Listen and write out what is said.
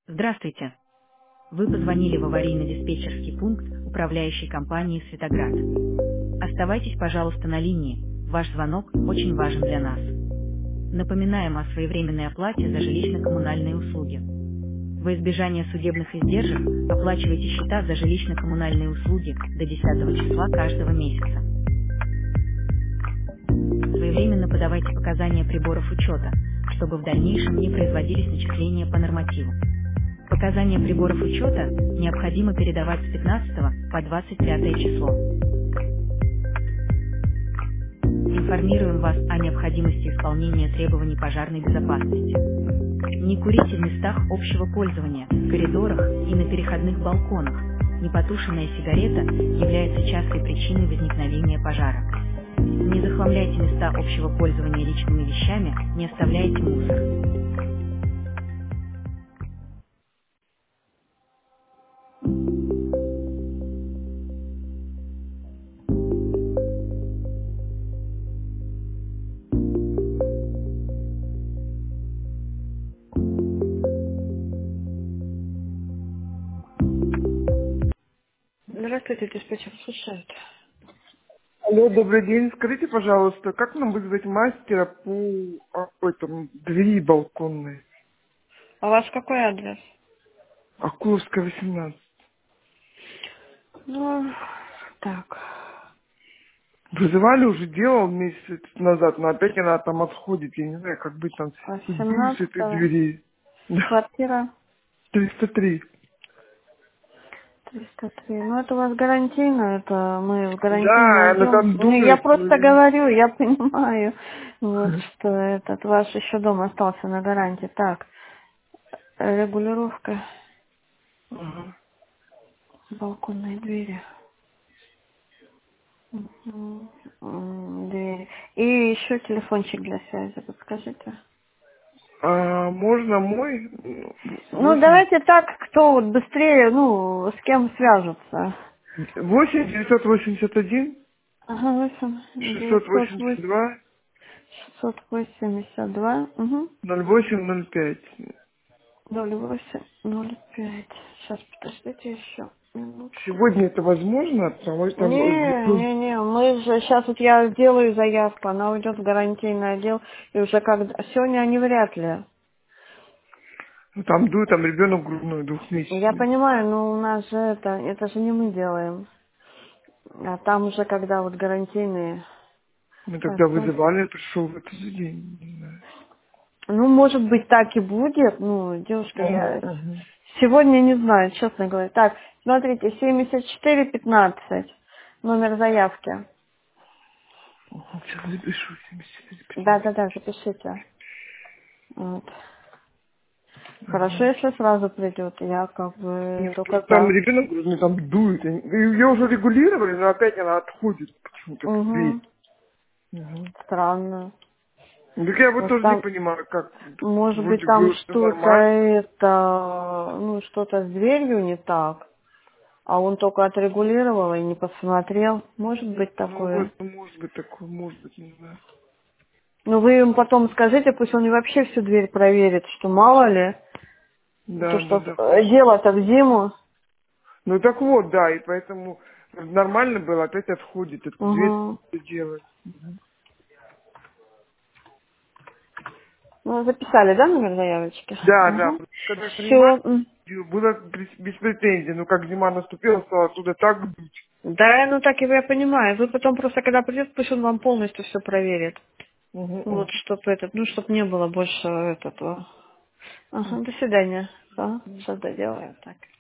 Здравствуйте. Вы позвонили в аварийно-диспетчерский пункт управляющей компании «Светоград». Оставайтесь, пожалуйста, на линии. Ваш звонок очень важен для нас. Напоминаем о своевременной оплате за жилищно-коммунальные услуги. Во избежание судебных издержек оплачивайте счета за жилищно-коммунальные услуги до 10 числа каждого месяца. Своевременно подавайте показания приборов учета, чтобы в дальнейшем не производились начисления по нормативу. Показания приборов учета необходимо передавать с 15 по 25 число. Информируем вас о необходимости исполнения требований пожарной безопасности. Не курите в местах общего пользования, в коридорах и на переходных балконах. Непотушенная сигарета является частой причиной возникновения пожара. Не захламляйте места общего пользования личными вещами, не оставляйте мусор. Здравствуйте, диспетчер слушает. Алло, добрый день. Скажите, пожалуйста, как нам вызвать мастера по двери балконной? А у вас какой адрес? Акуловская, 18. Ну, так. Вызывали уже, делал месяц назад, но опять она там отходит. Я не знаю, как быть там. Тут дует с этой 17 двери. Да, квартира 303. 303. Ну, это у вас гарантийно, это мы в гарантийный Да, она отдел. там Ну, я дует. просто говорю, я понимаю, вот, что этот ваш еще дом остался на гарантии. Так, регулировка Ага. балконной двери. Двери. И еще телефончик для связи, подскажите. А можно мой? Ну, 8 давайте так, кто вот быстрее, ну, с кем свяжутся. 8 981 Ага, 8, 908, 682 682, угу, 0805. 0805. Сейчас, подождите еще минутку. Сегодня это возможно? Потому что там, Не, мы же, сейчас вот я сделаю заявку, она уйдет в гарантийный отдел, и уже когда, сегодня они вряд ли. ну, там дует, там ребенок грудной, Я двухмесячный. понимаю, но у нас же это же не мы делаем. А там уже когда вот гарантийные. Мы Так, тогда ну, вызывали, я пришел в этот же день. Не знаю. ну, может быть, так и будет. Ну, девушка, Ага, я ага. сегодня не знаю, честно говоря. Так, смотрите, 7415, номер заявки. Сейчас запишу 74-15. Да, запишите. Вот. Хорошо, если сразу придет. Я как бы Нет, только там за. ребенок грудной, там дует. Ее уже регулировали, но опять она отходит почему-то в Угу. дверь. Угу. Странно. Ну, так я вот Может, тоже не там, понимаю, как может быть, вроде там бы все что-то нормально. это, ну, что-то с дверью не так. А он только отрегулировал и не посмотрел. Может быть Ну такое. вот, ну, может быть такое, может быть, не знаю. Ну, вы им потом скажите, пусть он и вообще всю дверь проверит, что мало ли. То, Да, да, что да, хорошо. дело-то в зиму. Ну так вот, да, и поэтому нормально было, опять отходит, эту дверь Угу. делать. Ну, записали, да, номер заявочки? Да, да, Угу. когда Все. принимали, было без претензий, но как зима наступила, стало оттуда так дуть. Да, ну так и я понимаю. Вы потом просто, когда придет, пусть он вам полностью все проверит. Мгм, Вот, чтобы этот, ну, чтобы не было больше этого. Ага, мгм. до свидания. Ага, сейчас доделаем. Так.